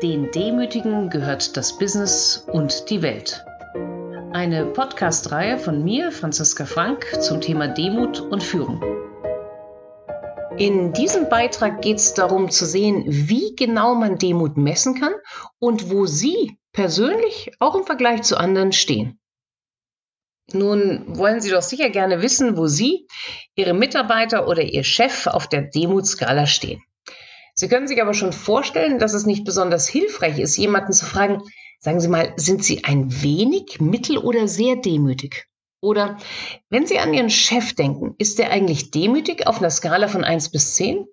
Den Demütigen gehört das Business und die Welt. Eine Podcast-Reihe von mir, Franziska Frank, zum Thema Demut und Führung. In diesem Beitrag geht es darum zu sehen, wie genau man Demut messen kann und wo Sie persönlich auch im Vergleich zu anderen stehen. Nun wollen Sie doch sicher gerne wissen, wo Sie, Ihre Mitarbeiter oder Ihr Chef auf der Demutskala stehen. Sie können sich aber schon vorstellen, dass es nicht besonders hilfreich ist, jemanden zu fragen, sagen Sie mal, sind Sie ein wenig, mittel oder sehr demütig? Oder wenn Sie an Ihren Chef denken, ist er eigentlich demütig auf einer Skala von 1 bis 10?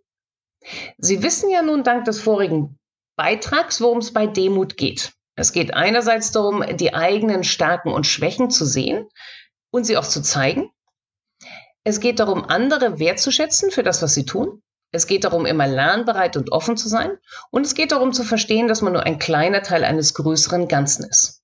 Sie wissen ja nun dank des vorigen Beitrags, worum es bei Demut geht. Es geht einerseits darum, die eigenen Stärken und Schwächen zu sehen und sie auch zu zeigen. Es geht darum, andere wertzuschätzen für das, was sie tun. Es geht darum, immer lernbereit und offen zu sein. Und es geht darum zu verstehen, dass man nur ein kleiner Teil eines größeren Ganzen ist.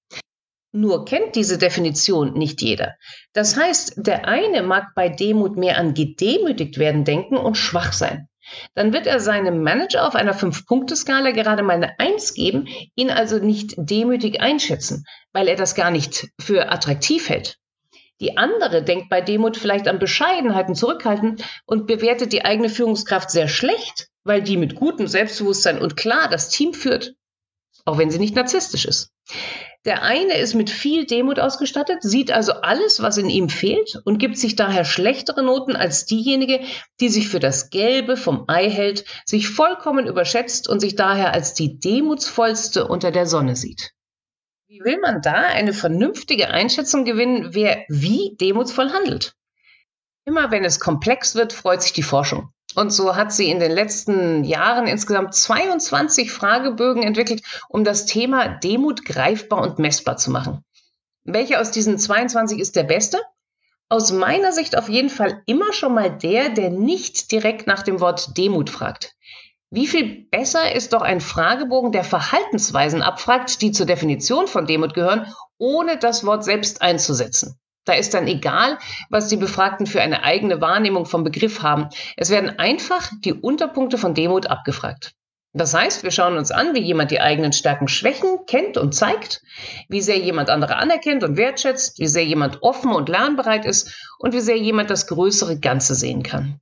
Nur kennt diese Definition nicht jeder. Das heißt, der eine mag bei Demut mehr an gedemütigt werden denken und schwach sein. Dann wird er seinem Manager auf einer 5-Punkte-Skala gerade mal eine 1 geben, ihn also nicht demütig einschätzen, weil er das gar nicht für attraktiv hält. Die andere denkt bei Demut vielleicht an Bescheidenheit und Zurückhalten und bewertet die eigene Führungskraft sehr schlecht, weil die mit gutem Selbstbewusstsein und klar das Team führt, auch wenn sie nicht narzisstisch ist. Der eine ist mit viel Demut ausgestattet, sieht also alles, was in ihm fehlt und gibt sich daher schlechtere Noten als diejenige, die sich für das Gelbe vom Ei hält, sich vollkommen überschätzt und sich daher als die demutsvollste unter der Sonne sieht. Wie will man da eine vernünftige Einschätzung gewinnen, wer wie demutsvoll handelt? Immer wenn es komplex wird, freut sich die Forschung. Und so hat sie in den letzten Jahren insgesamt 22 Fragebögen entwickelt, um das Thema Demut greifbar und messbar zu machen. Welcher aus diesen 22 ist der beste? Aus meiner Sicht auf jeden Fall immer schon mal der nicht direkt nach dem Wort Demut fragt. Wie viel besser ist doch ein Fragebogen, der Verhaltensweisen abfragt, die zur Definition von Demut gehören, ohne das Wort selbst einzusetzen. Da ist dann egal, was die Befragten für eine eigene Wahrnehmung vom Begriff haben. Es werden einfach die Unterpunkte von Demut abgefragt. Das heißt, wir schauen uns an, wie jemand die eigenen Stärken, Schwächen kennt und zeigt, wie sehr jemand andere anerkennt und wertschätzt, wie sehr jemand offen und lernbereit ist und wie sehr jemand das größere Ganze sehen kann.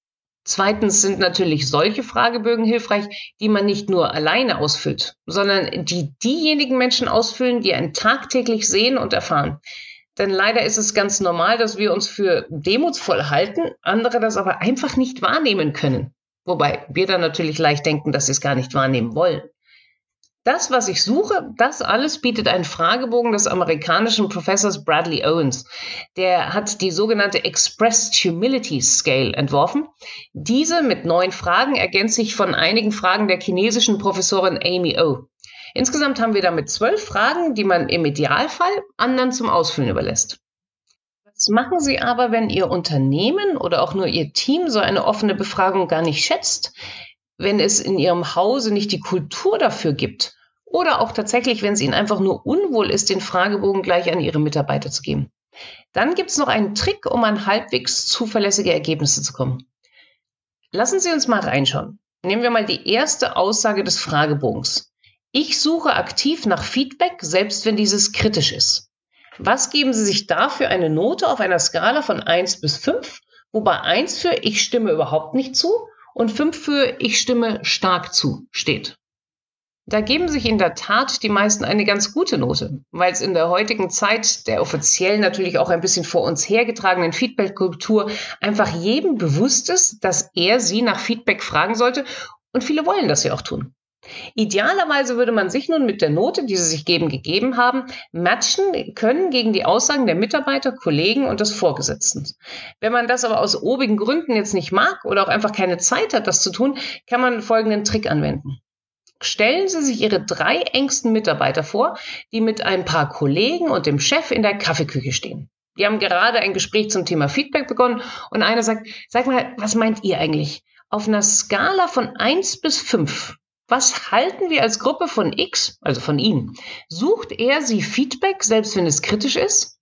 Zweitens sind natürlich solche Fragebögen hilfreich, die man nicht nur alleine ausfüllt, sondern die diejenigen Menschen ausfüllen, die einen tagtäglich sehen und erfahren. Denn leider ist es ganz normal, dass wir uns für demutsvoll halten, andere das aber einfach nicht wahrnehmen können. Wobei wir dann natürlich leicht denken, dass sie es gar nicht wahrnehmen wollen. Das, was ich suche, das alles bietet ein Fragebogen des amerikanischen Professors Bradley Owens. Der hat die sogenannte Expressed Humility Scale entworfen. Diese mit 9 Fragen ergänzt sich von einigen Fragen der chinesischen Professorin Amy O. Insgesamt haben wir damit 12 Fragen, die man im Idealfall anderen zum Ausfüllen überlässt. Was machen Sie aber, wenn Ihr Unternehmen oder auch nur Ihr Team so eine offene Befragung gar nicht schätzt? Wenn es in Ihrem Hause nicht die Kultur dafür gibt oder auch tatsächlich, wenn es Ihnen einfach nur unwohl ist, den Fragebogen gleich an Ihre Mitarbeiter zu geben. Dann gibt es noch einen Trick, um an halbwegs zuverlässige Ergebnisse zu kommen. Lassen Sie uns mal reinschauen. Nehmen wir mal die erste Aussage des Fragebogens. Ich suche aktiv nach Feedback, selbst wenn dieses kritisch ist. Was geben Sie sich da für eine Note auf einer Skala von 1 bis 5, wobei 1 für ich stimme überhaupt nicht zu und 5 für ich stimme stark zu steht? Da geben sich in der Tat die meisten eine ganz gute Note, weil es in der heutigen Zeit der offiziell natürlich auch ein bisschen vor uns hergetragenen Feedback-Kultur einfach jedem bewusst ist, dass er sie nach Feedback fragen sollte und viele wollen das ja auch tun. Idealerweise würde man sich nun mit der Note, die sie sich gegeben haben, matchen können gegen die Aussagen der Mitarbeiter, Kollegen und des Vorgesetzten. Wenn man das aber aus obigen Gründen jetzt nicht mag oder auch einfach keine Zeit hat, das zu tun, kann man folgenden Trick anwenden. Stellen Sie sich Ihre 3 engsten Mitarbeiter vor, die mit ein paar Kollegen und dem Chef in der Kaffeeküche stehen. Die haben gerade ein Gespräch zum Thema Feedback begonnen und einer sagt, sag mal, was meint ihr eigentlich? Auf einer Skala von 1 bis 5, was halten wir als Gruppe von X, also von Ihnen? Sucht er Sie Feedback, selbst wenn es kritisch ist?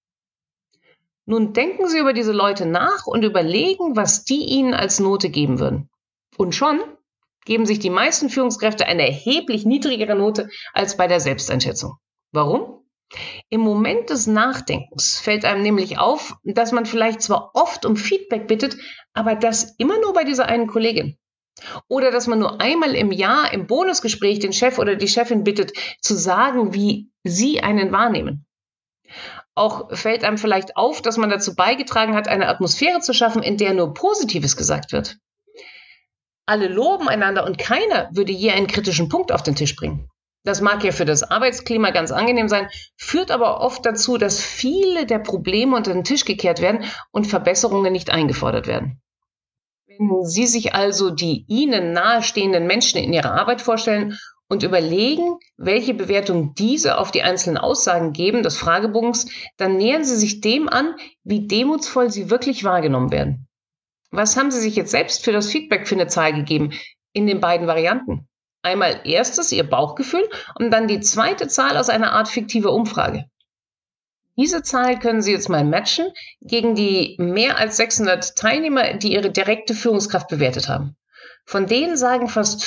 Nun denken Sie über diese Leute nach und überlegen, was die Ihnen als Note geben würden. Und schon geben sich die meisten Führungskräfte eine erheblich niedrigere Note als bei der Selbsteinschätzung. Warum? Im Moment des Nachdenkens fällt einem nämlich auf, dass man vielleicht zwar oft um Feedback bittet, aber das immer nur bei dieser einen Kollegin. Oder dass man nur einmal im Jahr im Bonusgespräch den Chef oder die Chefin bittet, zu sagen, wie sie einen wahrnehmen. Auch fällt einem vielleicht auf, dass man dazu beigetragen hat, eine Atmosphäre zu schaffen, in der nur Positives gesagt wird. Alle loben einander und keiner würde je einen kritischen Punkt auf den Tisch bringen. Das mag ja für das Arbeitsklima ganz angenehm sein, führt aber oft dazu, dass viele der Probleme unter den Tisch gekehrt werden und Verbesserungen nicht eingefordert werden. Wenn Sie sich also die Ihnen nahestehenden Menschen in Ihrer Arbeit vorstellen und überlegen, welche Bewertung diese auf die einzelnen Aussagen geben des Fragebogens, dann nähern Sie sich dem an, wie demutsvoll Sie wirklich wahrgenommen werden. Was haben Sie sich jetzt selbst für das Feedback für eine Zahl gegeben in den beiden Varianten? Einmal erstes Ihr Bauchgefühl und dann die zweite Zahl aus einer Art fiktiver Umfrage. Diese Zahl können Sie jetzt mal matchen gegen die mehr als 600 Teilnehmer, die Ihre direkte Führungskraft bewertet haben. Von denen sagen fast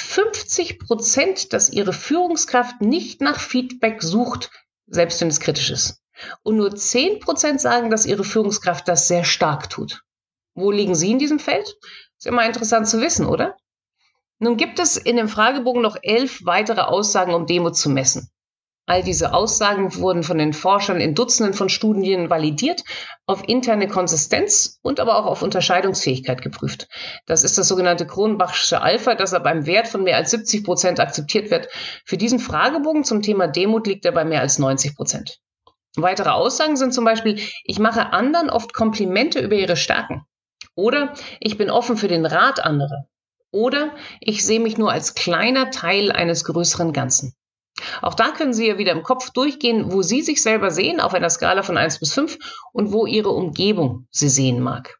50%, dass Ihre Führungskraft nicht nach Feedback sucht, selbst wenn es kritisch ist. Und nur 10% sagen, dass Ihre Führungskraft das sehr stark tut. Wo liegen Sie in diesem Feld? Ist immer interessant zu wissen, oder? Nun gibt es in dem Fragebogen noch 11 weitere Aussagen, um Demut zu messen. All diese Aussagen wurden von den Forschern in Dutzenden von Studien validiert, auf interne Konsistenz und aber auch auf Unterscheidungsfähigkeit geprüft. Das ist das sogenannte Cronbachsche Alpha, das ab einem Wert von mehr als 70% akzeptiert wird. Für diesen Fragebogen zum Thema Demut liegt er bei mehr als 90%. Weitere Aussagen sind zum Beispiel, ich mache anderen oft Komplimente über ihre Stärken. Oder ich bin offen für den Rat anderer. Oder ich sehe mich nur als kleiner Teil eines größeren Ganzen. Auch da können Sie ja wieder im Kopf durchgehen, wo Sie sich selber sehen auf einer Skala von 1 bis 5 und wo Ihre Umgebung Sie sehen mag.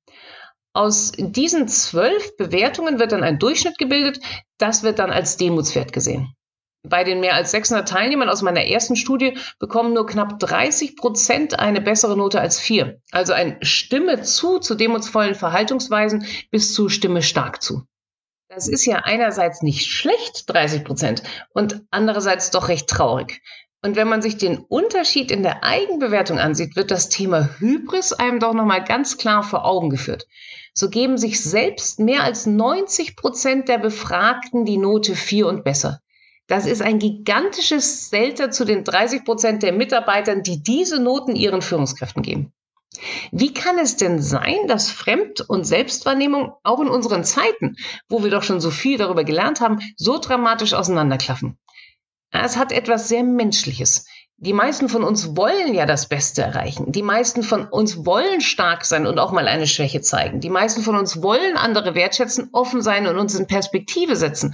Aus diesen 12 Bewertungen wird dann ein Durchschnitt gebildet, das wird dann als Demutswert gesehen. Bei den mehr als 600 Teilnehmern aus meiner ersten Studie bekommen nur knapp 30% eine bessere Note als 4. Also ein Stimme zu demutsvollen Verhaltensweisen bis zu Stimme stark zu. Das ist ja einerseits nicht schlecht, 30%, und andererseits doch recht traurig. Und wenn man sich den Unterschied in der Eigenbewertung ansieht, wird das Thema Hybris einem doch nochmal ganz klar vor Augen geführt. So geben sich selbst mehr als 90% der Befragten die Note 4 und besser. Das ist ein gigantisches Delta zu den 30% der Mitarbeitern, die diese Noten ihren Führungskräften geben. Wie kann es denn sein, dass Fremd- und Selbstwahrnehmung auch in unseren Zeiten, wo wir doch schon so viel darüber gelernt haben, so dramatisch auseinanderklaffen? Es hat etwas sehr Menschliches. Die meisten von uns wollen ja das Beste erreichen. Die meisten von uns wollen stark sein und auch mal eine Schwäche zeigen. Die meisten von uns wollen andere wertschätzen, offen sein und uns in Perspektive setzen.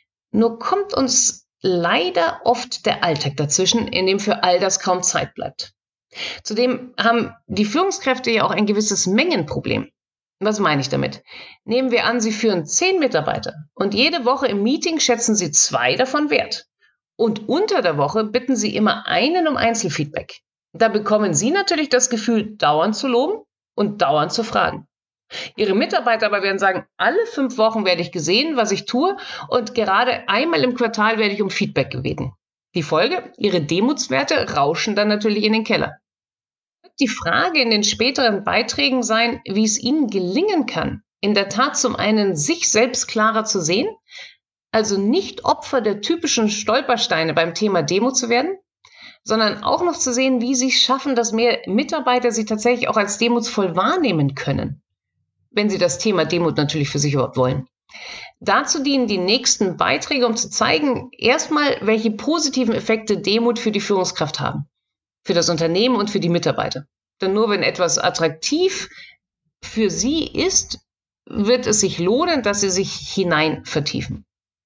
Nur kommt uns leider oft der Alltag dazwischen, in dem für all das kaum Zeit bleibt. Zudem haben die Führungskräfte ja auch ein gewisses Mengenproblem. Was meine ich damit? Nehmen wir an, Sie führen 10 Mitarbeiter und jede Woche im Meeting schätzen Sie 2 davon wert. Und unter der Woche bitten Sie immer einen um Einzelfeedback. Da bekommen Sie natürlich das Gefühl, dauernd zu loben und dauernd zu fragen. Ihre Mitarbeiter aber werden sagen, alle 5 Wochen werde ich gesehen, was ich tue, und gerade einmal im Quartal werde ich um Feedback gebeten. Die Folge? Ihre Demutswerte rauschen dann natürlich in den Keller. Die Frage in den späteren Beiträgen sein, wie es Ihnen gelingen kann, in der Tat zum einen sich selbst klarer zu sehen, also nicht Opfer der typischen Stolpersteine beim Thema Demut zu werden, sondern auch noch zu sehen, wie Sie es schaffen, dass mehr Mitarbeiter Sie tatsächlich auch als demutsvoll wahrnehmen können, wenn Sie das Thema Demut natürlich für sich überhaupt wollen. Dazu dienen die nächsten Beiträge, um zu zeigen, erstmal, welche positiven Effekte Demut für die Führungskraft haben, für das Unternehmen und für die Mitarbeiter. Denn nur wenn etwas attraktiv für Sie ist, wird es sich lohnen, dass Sie sich hinein vertiefen.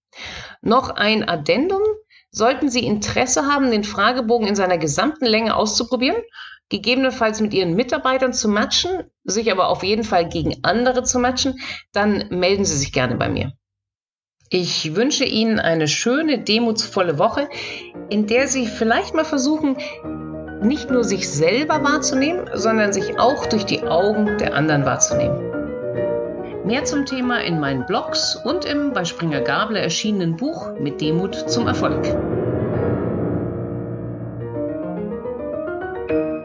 Noch ein Addendum: Sollten Sie Interesse haben, den Fragebogen in seiner gesamten Länge auszuprobieren, gegebenenfalls mit Ihren Mitarbeitern zu matchen, sich aber auf jeden Fall gegen andere zu matchen, dann melden Sie sich gerne bei mir. Ich wünsche Ihnen eine schöne, demutsvolle Woche, in der Sie vielleicht mal versuchen, nicht nur sich selber wahrzunehmen, sondern sich auch durch die Augen der anderen wahrzunehmen. Mehr zum Thema in meinen Blogs und im bei Springer Gabler erschienenen Buch Mit Demut zum Erfolg.